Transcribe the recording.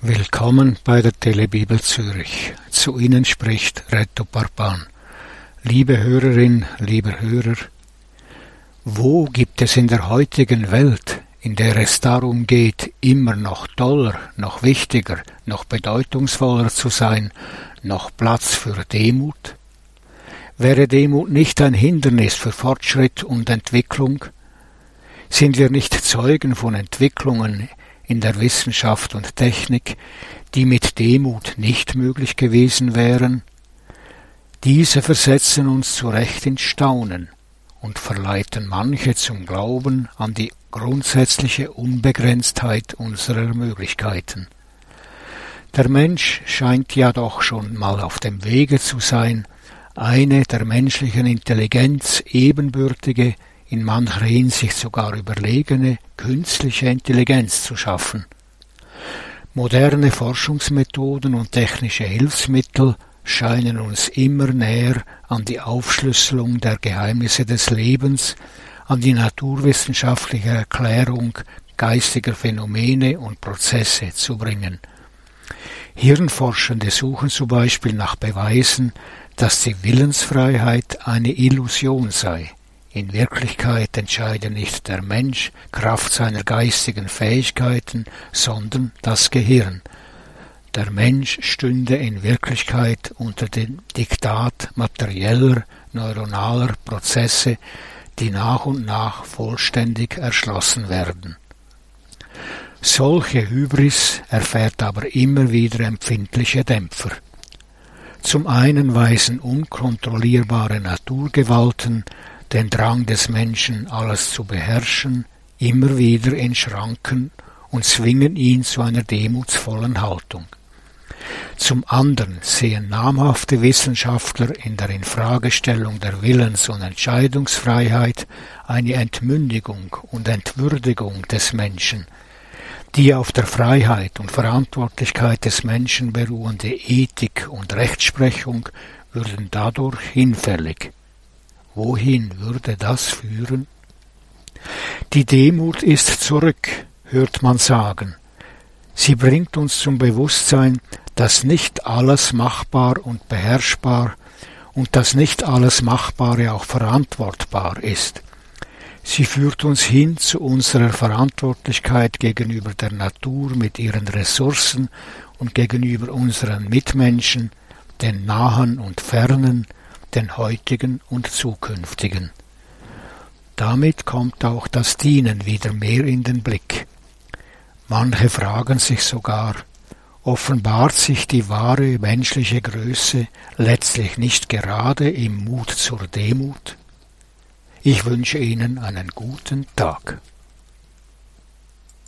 Willkommen bei der Telebibel Zürich. Zu Ihnen spricht Reto Parpan. Liebe Hörerin, lieber Hörer, wo gibt es in der heutigen Welt, in der es darum geht, immer noch toller, noch wichtiger, noch bedeutungsvoller zu sein, noch Platz für Demut? Wäre Demut nicht ein Hindernis für Fortschritt und Entwicklung? Sind wir nicht Zeugen von Entwicklungen in der Wissenschaft und Technik, die mit Demut nicht möglich gewesen wären? Diese versetzen uns zu Recht in Staunen und verleiten manche zum Glauben an die grundsätzliche Unbegrenztheit unserer Möglichkeiten. Der Mensch scheint ja doch schon mal auf dem Wege zu sein, eine der menschlichen Intelligenz ebenbürtige, in mancher Hinsicht sogar überlegene künstliche Intelligenz zu schaffen. Moderne Forschungsmethoden und technische Hilfsmittel scheinen uns immer näher an die Aufschlüsselung der Geheimnisse des Lebens, an die naturwissenschaftliche Erklärung geistiger Phänomene und Prozesse zu bringen. Hirnforschende suchen zum Beispiel nach Beweisen, dass die Willensfreiheit eine Illusion sei. In Wirklichkeit entscheide nicht der Mensch Kraft seiner geistigen Fähigkeiten, sondern das Gehirn. Der Mensch stünde in Wirklichkeit unter dem Diktat materieller, neuronaler Prozesse, die nach und nach vollständig erschlossen werden. Solche Hybris erfährt aber immer wieder empfindliche Dämpfer. Zum einen weisen unkontrollierbare Naturgewalten den Drang des Menschen, alles zu beherrschen, immer wieder in Schranken und zwingen ihn zu einer demutsvollen Haltung. Zum anderen sehen namhafte Wissenschaftler in der Infragestellung der Willens- und Entscheidungsfreiheit eine Entmündigung und Entwürdigung des Menschen. Die auf der Freiheit und Verantwortlichkeit des Menschen beruhende Ethik und Rechtsprechung würden dadurch hinfällig. Wohin würde das führen? Die Demut ist zurück, hört man sagen. Sie bringt uns zum Bewusstsein, dass nicht alles machbar und beherrschbar und dass nicht alles Machbare auch verantwortbar ist. Sie führt uns hin zu unserer Verantwortlichkeit gegenüber der Natur mit ihren Ressourcen und gegenüber unseren Mitmenschen, den Nahen und Fernen, den heutigen und zukünftigen. Damit kommt auch das Dienen wieder mehr in den Blick. Manche fragen sich sogar, offenbart sich die wahre menschliche Größe letztlich nicht gerade im Mut zur Demut? Ich wünsche Ihnen einen guten Tag.